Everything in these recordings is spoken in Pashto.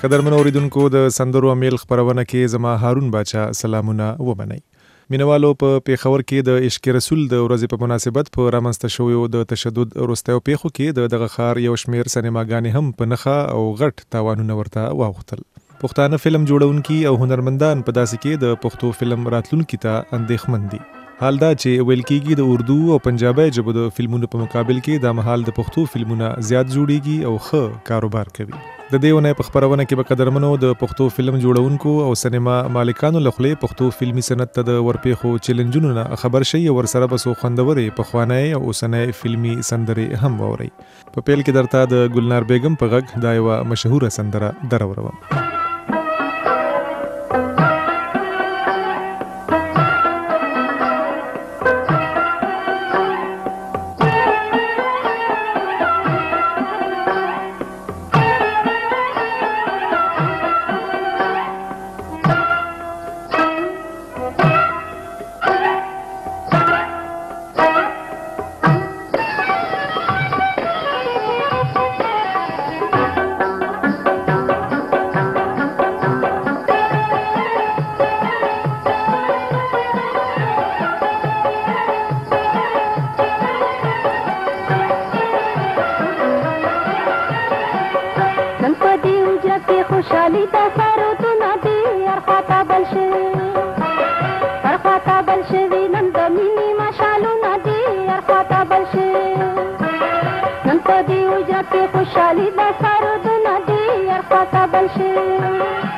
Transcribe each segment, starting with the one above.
قدرمن اوریدونکو د سندرو امیل خبرونه کې زما هارون باچا سلامونه ومنئ. مینوالو په پیښور کې د عشق رسول د ورځې په مناسبت په رامنځته شویو د تشدد وروستیو پیښو کې دغه ښار یو شمېر سینماګانې هم په نښه او غټ تاوانونه ورته واوښتل. پښتانه فلم جوړونکي او هنرمندان په داسې کې د پښتو فلم راتلونکي ته اندېښمن دي. حال دا چې ویل کېږي د اردو او پنجابي ژبو د فلمونو په مقابل کې د مهال د پښتو فلمونه زیات جوړیږي او ښه کاروبار کوي. د دې ونې په خبرونه کې به قدرمنو د پښتو فلم جوړونکو او سینما مالکانو له خولې پښتو فلمي صنعت ته د ورپېښو چیلنجونو نه خبر شي او ورسره به څو خوندورې پخوانۍ او اوسنۍ فلمي سندرې هم واورئ. په پیل کې درته د ګلنار بیګم په غږ دا یوه مشهوره سندره دروروم. खुशहाली दा सारो तू नदी अरफाता बलशेवी नंदमिनी मशालू नदी अरफाता बलशेवी नंदी उजरत के खुशहाली दा सारो तू नदी अरफाता बलशेवी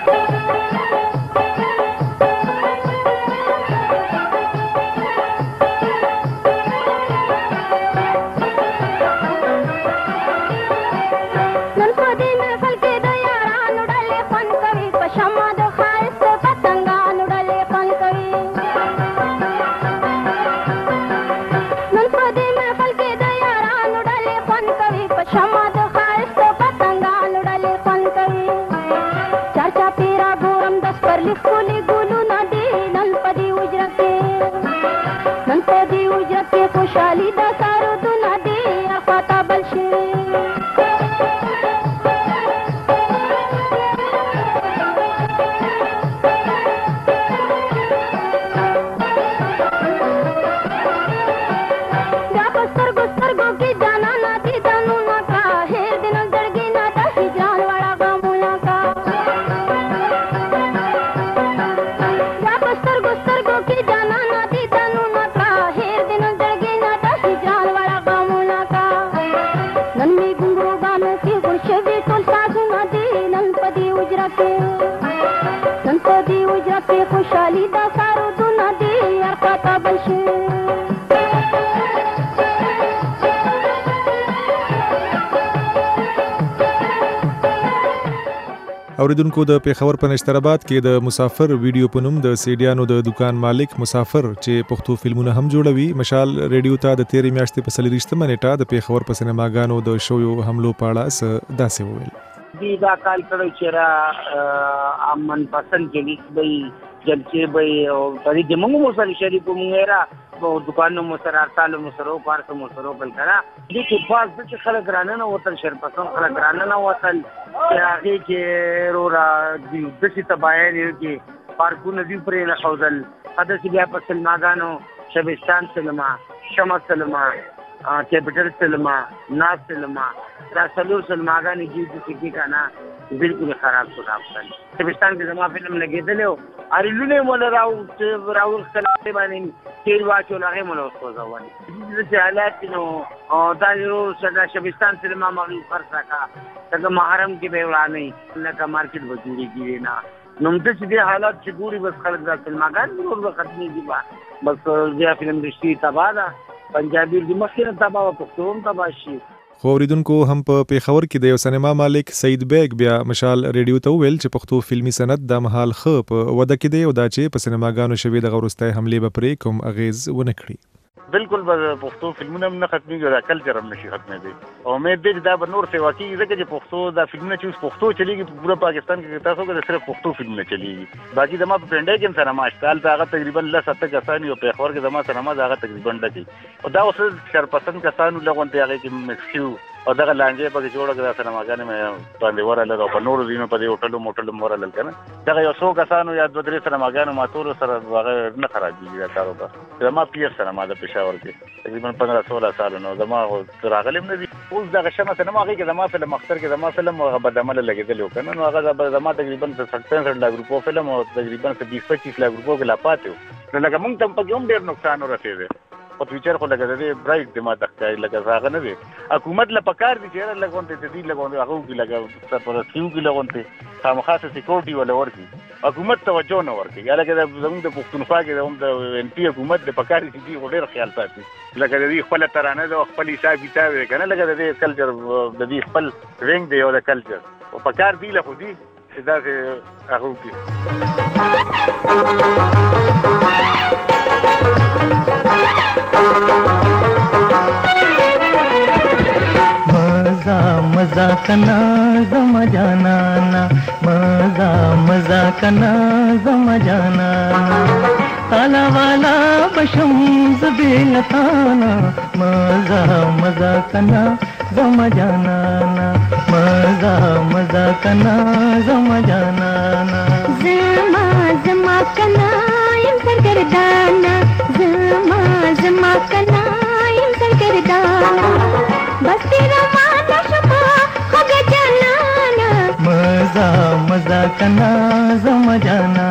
खुशहाली दा सारो तू नदी अरफाता बलशेवी खुशहाली दा सारो तू नदी अरफाता बलशेवी اوریدونکو د پیښور په نشترآباد کې د مسافر ویډیو په نوم د سیډیانو د دکان مالک مسافر چې پښتو فلمونه هم جوړوي مشال ریډیو ته د تیرې میاشتې په 23 نیټه د پیښور په سینماګانو د شویو حملو په اړه داسې وویل. دی دا کال کړو چې را امن پسند کې لیکي جلسې به او پرې د موږ مو سره شریک موږ را په دکانو مو سره ارتالو مو سره پارک مو سره بل کړه دې کې پاس د خلک رانه وتل شر پسند خلک رانه وتل چې هغه کې رورا د دې تباین کې پارکونه دی پرې نه خوذل حدث بیا په سلماګانو شبستان سلما شمع سلما کیپټل سلما ناز سلما دا سلور سلماګانی چې کې کنه بالکل خراب شو افغان شبستان کې زما فلم لګیدل او ارلونه مول راو خلاص باندې تیر واچو لغه مول اوسو ځواني چې حالات نو دا یو څنګه شبستان سلما مغلوب پر سکا څنګه محرم کې به ورانه لکه مارکیټ وجوړي نه نو د دې حالات چې ګوري بس خلک د سلماګان ضرور ختمي دي بس بیا فلم رشتي تبادا پنجابي د مخینه تبا او پښتون تبا شي. خو اوریدونکو هم په پیښور کې د یو سینما مالک سید بیگ بیا مشال ریډیو ته ویل چې پښتو فلمي صنعت د مهال ښه په وده کې دی او دا چې په سینماګانو شوي د غوړستۍ حملې به پرې کوم اغیز ونه کړي. بالکل به پښتو فلمونه نه ختمېږي دا کلچر هم نشي ختمېدی او امید دی چې دا به نور سیوا کېږي ځکه چې پښتو دا فلمونه چې اوس پښتو چلېږي په پوره پاکستان کې تاسو ګورئ صرف پښتو فلمونه چلېږي باقي زما په پنډۍ کې هم سینما شته هلته هغه تقریبا 10-8 کسان یو پیښور کې زما سینما هغه تقریبا ډکې او دا اوس شرپسند کسانو له غونډې هغې کې مکس شوي او دغه لانجې پکې جوړه کړه سینماګانې مې باندې ورغله او په نورو ځینو په دې هوټلو موټلو ورغلل کنه دغه یو څو کسانو یا دوه درې سینماګانو ما ټول سره هغه نه خرابېږي دا کاروبار زما پیر سینما د پېښور کې تقریبا 15-16 سال نو زما راغلم نه دي اوس دغه شمه سینما کې زما فلم اختر کې زما فلم هغه بدعمله لګېدلی کنه نو هغه زما تقریبا 65 لک روپو فلم او تقریبا 20-25 لک روپو کې لا پاتې نو لکه مونږ ته پکې هم ډېر نقصان ورسېده او فیوچر خو لګا دې برایټ دې ما تخکای لګا ځاغه نه دي حکومت له پکار دي چې لګونته دې لګونته هغه کې لګا پر سیو کې لګونته خامخاسه سکیورټي ولا ورکی حکومت توجه نه ورکی یا لکه زموږ د پښتونخوا کې هم د ان پی حکومت د پکار دي چې ډېر خیال ساتي لکه دې خپل ترانه د خپل حساب کتاب کنه لکه دې کلچر د دې خپل رنګ دی او د کلچر او پکار دی له خو دي چې دا هغه کې मजा मजा कना जम जाना मजा कना जम जाना ताला वाला बशम ज़बीलताना मजा कना जम जाना मजा कना जम जाना जमा कना यम सरगर्दाना जमा कना यम सरगर्दाना बस तेरा माना शमा हो गया जनाना मजा कना जम जाना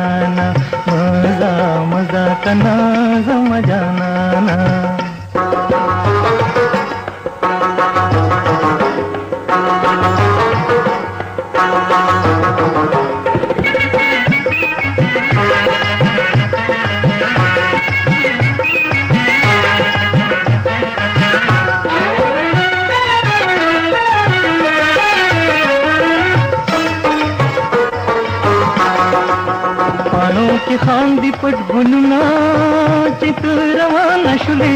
मजा कना जम जाना की खांदी पट गुलना चित रवाना शुले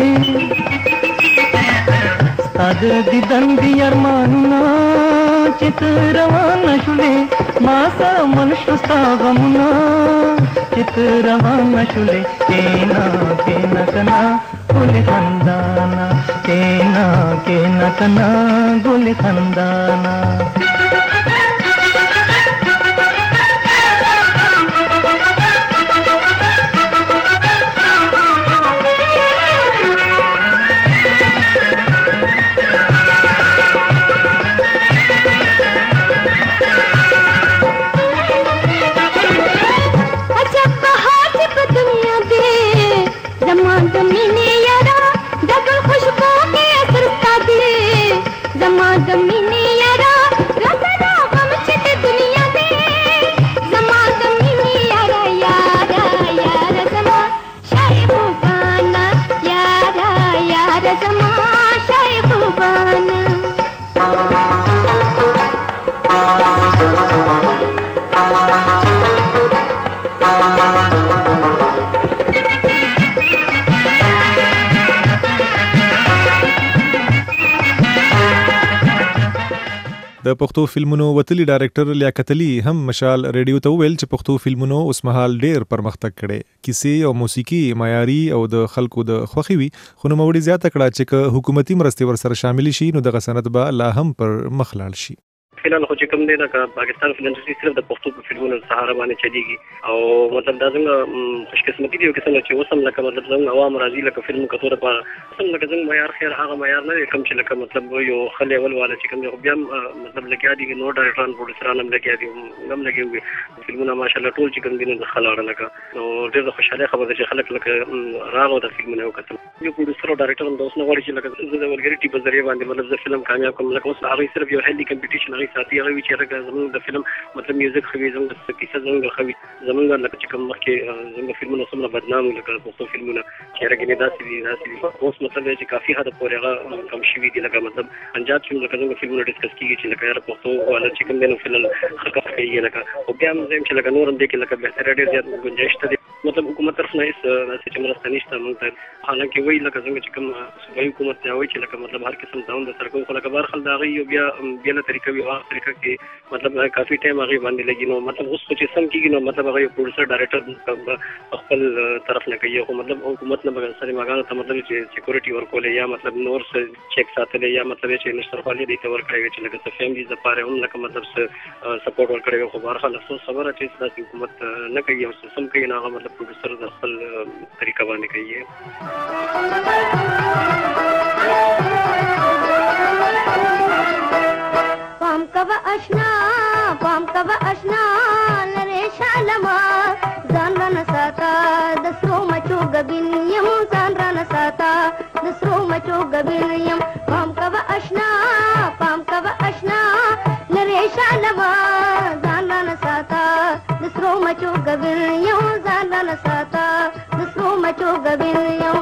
साद दिदन दी अरमानुना चित रवाना शुले मासा मनुष्य सागमुना चित रवाना शुले तेना कना गुल खंदाना तेना कना गुल खंदाना د پښتو فلمونو وتلی ډایرکټر لیاقت علي هم مشال ریډیو ته ویل چې پښتو فلمونو اوس مهال ډېر پرمختګ کړي کیسې او موسیقي معیاري او د خلکو د خوښي وي خو نوموړي زیاته کړه چې حکومتي مرستې ورسره شامل شي نو دغه سند به لا هم پر مخ لاړ شي فلال خو چې کوم دی دا پاکستان فلم انډستری صرف د پښتو په فلمونو سهارا باندې چلیږي او مطلب دا څنګه خوشقسمتي دی چې څنګه چې اوسم لکه مطلب څنګه عوام راضي لکه فلم کتور په څنګه لکه څنګه معیار خیر هغه معیار نه کم چې لکه مطلب یو خلې اول والا چې کوم بیا مطلب لګیا دي نو ډایرکټران پروډوسران هم لګیا دي هم لګي وي فلمونه ماشاءالله ټول چې کوم دي نه خلاړه لکه نو ډېر خوشاله خبره چې خلک لکه راغو د فلمونه وکړي یو پروډوسر او ډایرکټر هم اوس نه غواړي چې لکه د ولګریټي په ذریعہ باندې مطلب د فلم کامیاب کوم لکه اوس هغه صرف یو هلي کمپټیشن هغه ساتي هغه چې زموږ د فلم مطلب میوزیک خوي زموږ د کیسه زموږ خوي زموږ لکه چې کوم مخکې زموږ فلمونه سمونه بدنام لکه پښتو فلمونه چې راګنې داسې اوس مطلب چې کافي حد پورې هغه کم شوي دي لکه مطلب پنجاب چې لکه زموږ فلمونه ډیسکس کیږي چې لکه یاره پښتو ولا چې کوم دنو فلم حق کوي لکه او بیا هم چې لکه نور هم دي کې لکه بهتر ډېر زیات گنجائش ته مطلب حکومت طرف نه هیڅ چې مرسته نشته موږ ته حالانکه وایي لکه څنګه چې کوم صوبایي حکومت ته وایي چې لکه مطلب هر قسم داون د سرکو خو لکه بهر خل دا غي بیا له طریقې وي په طریقه کې مطلب کافي ټایم هغه باندې لګي نو مطلب اوس خو چې سم کیږي نو مطلب هغه پروډوسر ډایریکټر خپل طرف نه کوي خو مطلب حکومت نه بغیر سره ماګانو ته مطلب چې سکیورټي ورکول یا مطلب نور څه چیک ساتل یا مطلب چې نشرفالي دي تور کړی چې لکه فیملی زپاره هم لکه مطلب سپورټ ورکړي خو بهر خلاص خبره چې د حکومت نه کوي او سم کوي نه هغه مطلب پروډوسر د خپل طریقه باندې کوي پام کوا اشنا لره شالما ځان رانه ساته د سرو مچو ګبین یم ځان رانه ساته د سرو مچو ګبین یم پام کوا اشنا لره شالما ځان رانه ساته د سرو مچو ګبین یم ځان رانه ساته د سرو مچو ګبین یم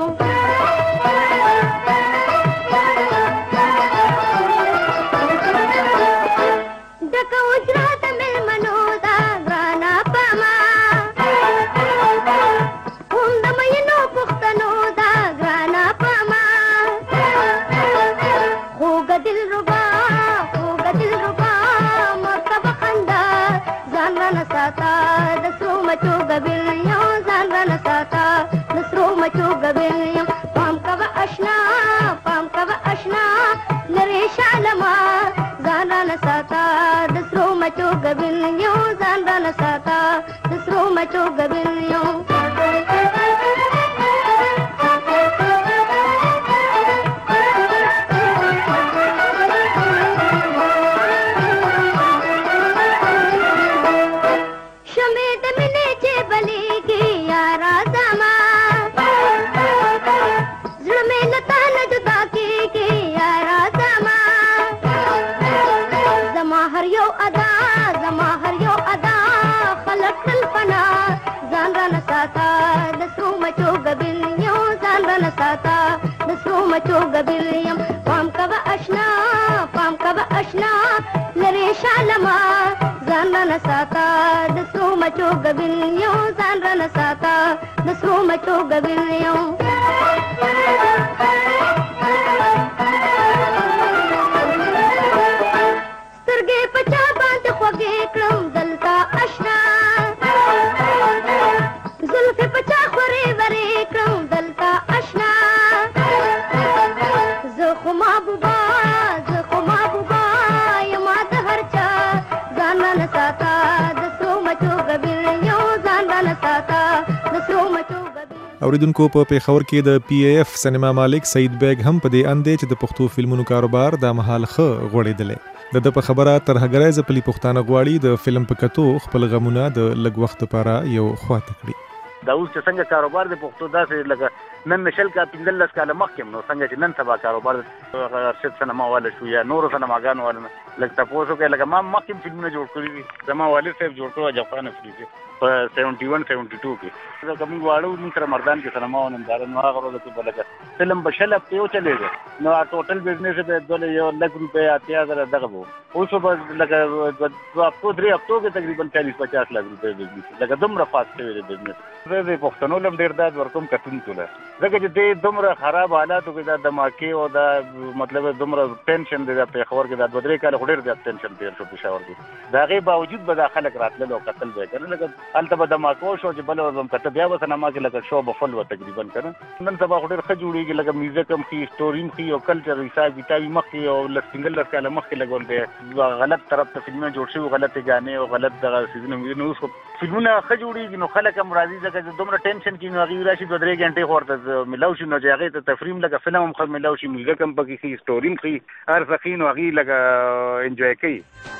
اوریدونکو په پیښور کې د پی ای اف سینما مالک سعید بیگ هم په دې اند چې د پښتو فلمونو کاروبار د مهال خ غوړېدلې د په خبره ترهګرای زپلی پښتانه غواړي د فلم په کتو خپل غمونه د لږ وخت لپاره یو خواته کړي دا اوس چې څنګه کاروبار د پښتو داسې لکه نن نشل کا 15 کاله مخکې نو څنګه چې نن سبا کاروبار ارشد سینما والا شو یا نور سینماګانو والا لکه تاسو کې لکه ما مخکې فلمونه جوړ کړی دي زما والد صاحب جوړ کړو جاپان افریقا په 71 72 کې دا کوم واړو نن تر مردان کې سینما ونندار نو هغه ورته کې بلګه فلم بشل په یو چلےږي نو ټوټل بزنس به دله یو لک روپیا 8000 دغه وو اوس به لکه په اپو 3 هفتو کې تقریبا 40-50 لک روپیا بزنس لکه دومره فاست شوی بزنس زه پښتنو لم ډیر داد ورکوم کتون توله ځکه چې دې دومره خراب حالاتو کې دا دماکي او دا مطلب دومره ټینشن دی په خبر کې دا 2-3 کال ډیر د ټینشن تیر شو پېښور کې دا غي باوجود به داخله راتله او قتل به کنه لکه الته به دماکو شو چې بل ورم کته بیا وسنه ما کې لکه شو بفل و تقریبا کنه نن سبا ډیر ښه جوړیږي لکه میوزیک هم خي ستوري هم خي او کلچر حساب کتابي مخ او لسنګل لس کاله مخ کې لګول دی غلط طرف ته فلمونه جوړ شي غلط غانې او غلط دغه سيزونه نو اوس فلمونه ښه جوړیږي نو خلک هم راضي ځکه دومره ټینشن کې نو غي راشي 2-3 غنټې خورته ملاو شي نو چې هغه ته تفریم لکه فلم هم خو ملاو شي میوزیک هم پکې خي ستوري هم خي هر ځکه نو هغه لکه انجوای کوي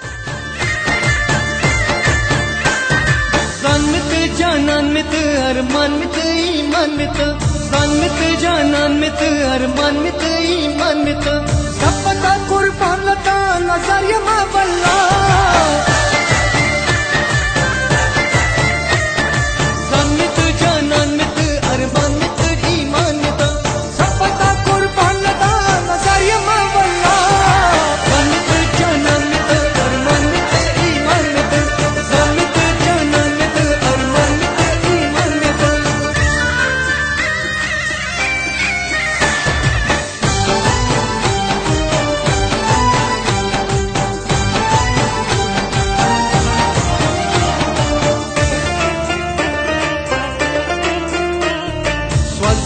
प्राण में ते जानन में ते अरमान में ते ईमान में ते प्राण में ते जानन में ते अरमान में ते ईमान में ते सब पता कुर्बान लता नजर ये मां बल्ला प्राण में ते जानन में ते अरमान में ते ईमान में ते सब पता कुर्बान लता नजर ये मां बल्ला प्राण में ते जानन में ते अरमान में ते ईमान में ते प्राण में ते जानन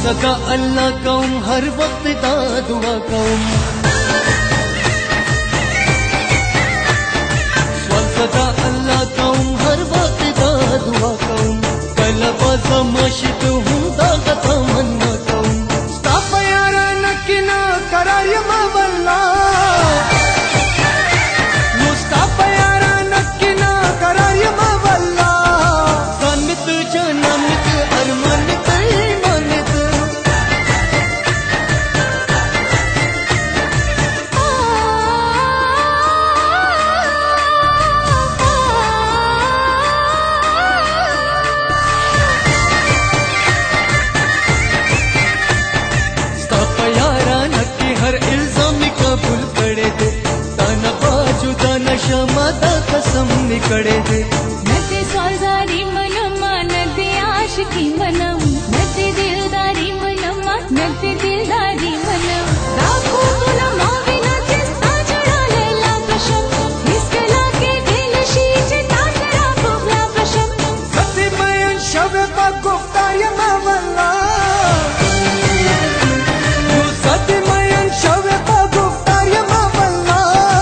सगा अल्लाह कौम हर वक्त दा दुआ कौम स्वाल सगा अल्लाह कौम हर वक्त दा दुआ कौम कलबा जमाशित हूँ दा तमन्ना कौम स्ताप यारा नकिना करार यमा वल्ला मुस्ताफ यारा नकिना करार यमा वल्ला सन्मित जन्मित अरमानित ईमानित स्ताप यारा नक्की हर इल्जाम कबूल करे दे ताना बाजू दाना शमा दा कसम निकड़े दे नते सौदारी मनम्मा नते आशिकी मनम नते दिलदारी मनम्मा नते दिलदारी मनम राखो तुला माविना चिस्ता जड़ा लैला प्रशम निस्कला के दिल शीश तासरा बुगला प्रशम सती मयन शवे पा गुफ्ता यमा वल्ला सती मयन शवे पा गुफ्ता यमा वल्ला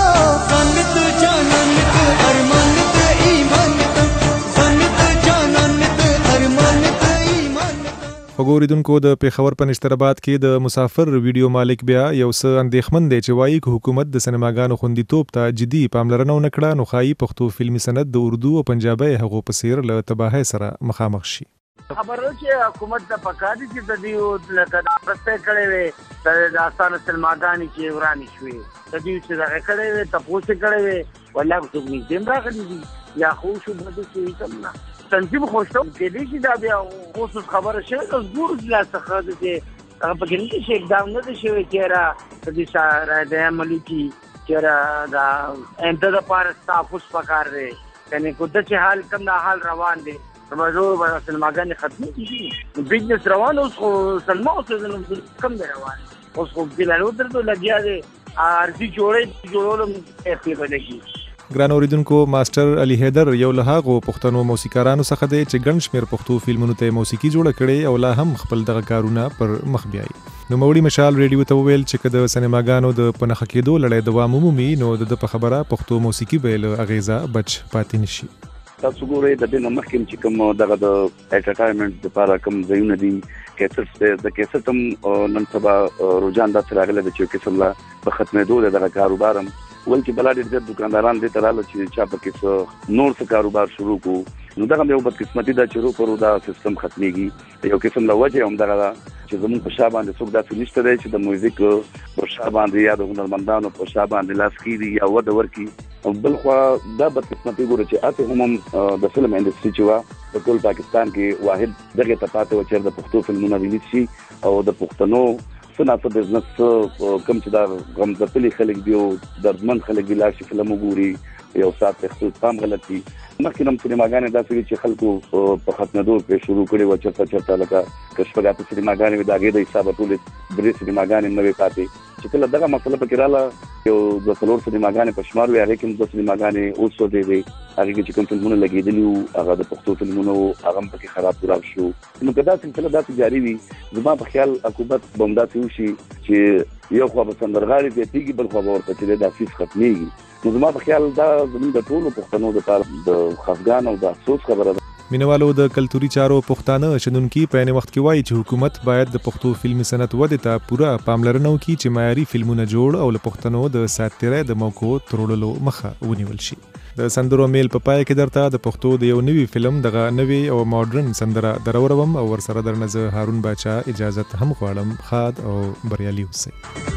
सन्मित जानन्मित अरमानित ईमानित सन्मित जानन्मित अरमानित ईमानित وګوریدونکو د پیښور په نشترآباد کې د مسافر ویډیو مالک بیا یو څه اندېښمن دی چې وایي که حکومت د سینماګانو خوندیتوب ته جدي پاملرنه ونه کړه نو ښایي پښتو فلمي صنعت د اردو او پنجابي هغو په څیر له تباهۍ سره مخامخ شي. خبرو چې حکومت د پکاري چې د دې لکه د پرسته کړي وي د آسان سلماګانی چې ورانی شوې د دې چې دا کړي وي تاسو کړي وي ولا څه دې راغلي دي یا خو شو بده چې کومه تنظیم خوشو کې دې چې دا بیا خصوص خبره شوه د زور لا څخه دې هغه په کې چې اقدام نه شوی چې را د دې سره د عملي چې را دا انده د پاره تاسو پکار دی کنه کو د چې حال کم نه حال روان دي سمجھو سلماګانې ختمې دي بزنس روان اوس خو سلما اوس کم دی روان اوس خو بلالو درته لګیا دی ارزي جوړولم اخلي بدکی ګران اوریدونکو ماستر علي حیدر یو له هغو پښتنو موسیقارانو څخه دی چې ګڼ شمېر پښتو فلمونو ته موسیقي جوړه کړې او لا هم خپل دغه کارونه پر مخ بیایي. نوموړي مشال ریډیو ته وویل چې که د سینماګانو د په نښه کېدو لړۍ دوام ومومي نو د په خبره پښتو موسیقي به له اغېزه بچ پاتې نشي. تاسو ګورئ د دې نه مخکې چې کوم دغه د انټرټینمنټ لپاره کوم ځایونه دي کیسټ د کیسټ هم نن سبا رجحان داسې راغلی دی چې قسم لا په ختمېدو دی دغه کاروبار هم ول چې بلا ډېر دکانداران دې ته راغله چې چا پکې نور څه کاروبار شروع کړو نو دغه یو بدقسمتي ده چې روپرو دا سیستم ختمېږي یو قسم له وجې هم دغه ده چې زموږ په شا باندې څوک داسې نشته دی چې د موزیک په شا باندې یا د هنرمندانو په شا باندې لاس کېږي یا وده ورکړي بل خوا دا بدقسمتي ګوره چې هسې هم د فلم انډسټري چې وه په ټول پاکستان کې واحد دغې ته پاتې وه چې د پښتو فلمونه ریلیز شي او د پښتنو څه ناڅه بزنس کوم چې دا غمځپلي خلک دي او دردمند خلک دي لاړ شي فلم وګوري یو ساعت تخصیص پام غلط دي مخکې هم سینماګانې داسې وي چې خلکو په ختمېدو پرې شروع کړي وه چېرته لکه که شپږ اته سینماګانې وي د هغې د حسابه ټولې 3 سینماګانې نه وې پاتې چې کله دغه مسله پکې راله یو 2-3 سینماګانې په شمار وي هغې کې هم 2 سینماګانې اوس سودې وې هغې کې چې کوم فلمونه لګېدلي وو هغه د پښتو فلمونه وو هغه هم پکې خراب خراب شو نو که دا سلسله داسې جاري وي زما په خیال حکومت به هم داسې وشي چې یو خوا به سندرغاړي زیاتېږي بل خوا به ورته چې دی دا فیس ختمېږي نو زما په خیال دا زموږ د ټولو پښتنو دپاره د خفګان او د افسوس خبره ده. مینوالو د کلتوري چارو پښتانه شنونکي په عین وخت کې وایي چې حکومت باید د پښتو فلمي صنعت ودې ته پوره پاملرنه وکړي چې معیاري فلمونه جوړ او له پښتنو د ساتیرۍ د موقعو تروړلو مخه ونیول شي. د سندرو میل په پای کې درته د پښتو د یو نوي فلم دغه نوي او ماډرن سندره دروروم او ورسره درنه زه هارون باچا اجازت هم غواړم. ښاد او بریالي اوسئ.